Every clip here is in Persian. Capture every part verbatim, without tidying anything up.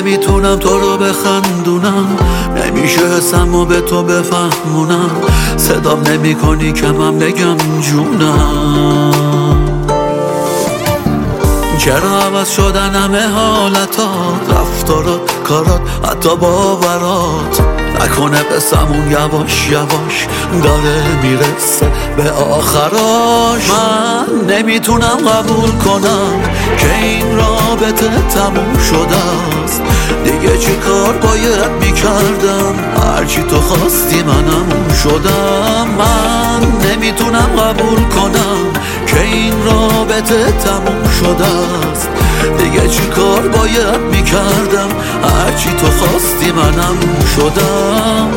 نمیتونم تو رو بخندونم، نمیشه حسمو به تو بفهمونم. صدام نمی کنی که من بگم جونم. چرا عوض شدن همه حالتات، رفتارات، کارات، حتی باورات؟ نکنه قسمون یواش یواش داره میرسه به آخراش. من نمیتونم قبول کنم که این رابطه تموم شده است. دیگه چی کار باید میکردم؟ هرچی تو خواستی منم شدم. من نمیتونم قبول کنم که این رابطه تموم شده است. دیگه چی کار باید میکردم؟ هرچی تو خواستی منم شدم.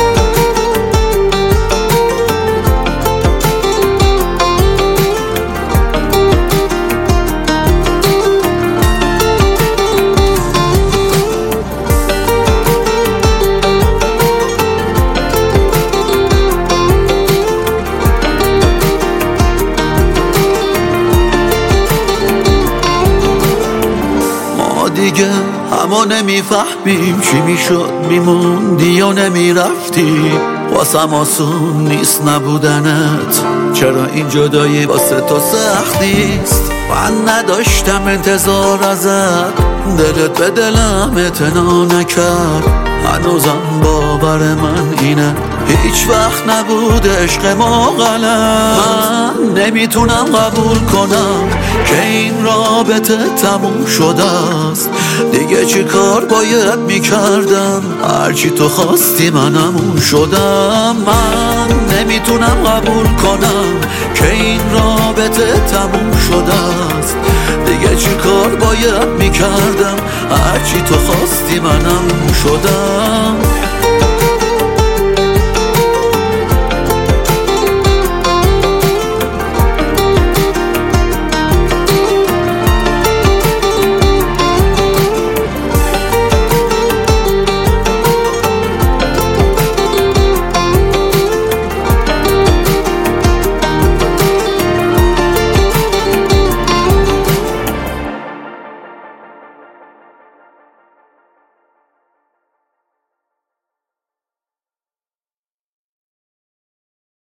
دیگه اما نمیفهمیم چی میشد، میموندی یا نمیرفتی. واسم آسون نیست نبودنت، چرا این جدایی واسه تو سختیست؟ من نداشتم انتظار ازت، دلت به دلم اعتنا نکرد. هنوزم باور من اینه هیچ وقت نبود عشق ما غلط. من نمیتونم قبول کنم که این رابطه تموم شده است. دیگه چی کار باید میکردم؟ هرچی تو خواستی منم شدم. من نمیتونم قبول کنم که این رابطه تموم شده است. دیگه چی کار باید میکردم؟ هرچی تو خواستی منم شدم.